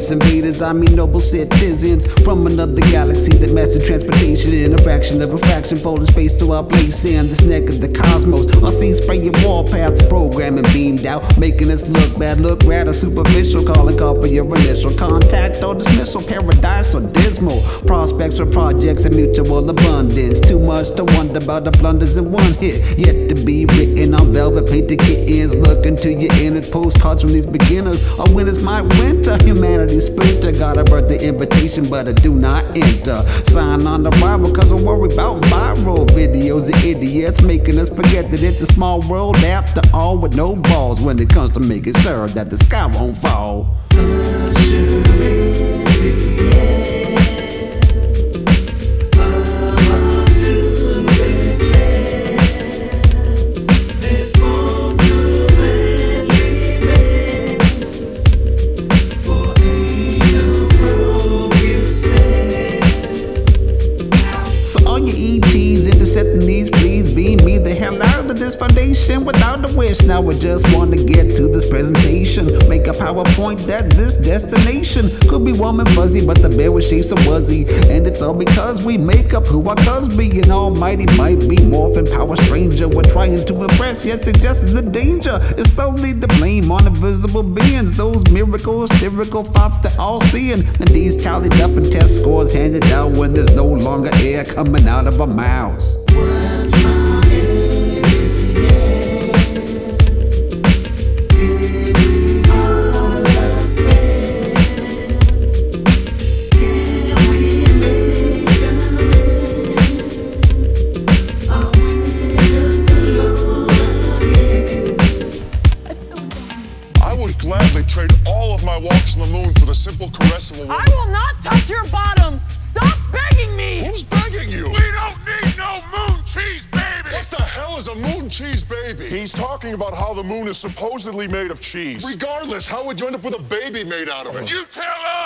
space invaders, I mean noble citizens from another galaxy that master transportation in a fraction of a fraction, folding space to our place in this neck of the cosmos. Our seas spraying warpath, programming beamed out, making us look bad, look rather superficial, calling call for your initial contact or dismissal, paradise or dismal, prospects or projects and mutual abundance. Too much to wonder about the blunders in one hit, yet to be written on velvet painted kittens. Look into your innards, postcards from these beginners. Our winners might winter, humanity's splinter. Got a birthday invitation, but I do not enter. Sign on the rival, cause I worry about viral videos of idiots making us forget that it's a small world after all, with no balls when it comes to making sure that the sky won't fall. This foundation without a wish. Now we just want to get to this presentation, make a PowerPoint that this destination could be warm and fuzzy, but the bear with shapes so wuzzy. And it's all because we make up who our cuz be. An almighty might be morphin' power stranger. We're trying to impress, yet suggests the danger. It's solely the blame on invisible beings, those miracles, hysterical thoughts that all seeing. And these tallied up and test scores handed out when there's no longer air coming out of our mouths. Gladly trade all of my walks on the moon for the simple caress of a woman. I will not touch your bottom! Stop begging me! Who's begging you? We don't need no moon cheese baby! What the hell is a moon cheese baby? He's talking about how the moon is supposedly made of cheese. Regardless, how would you end up with a baby made out of it? You tell us!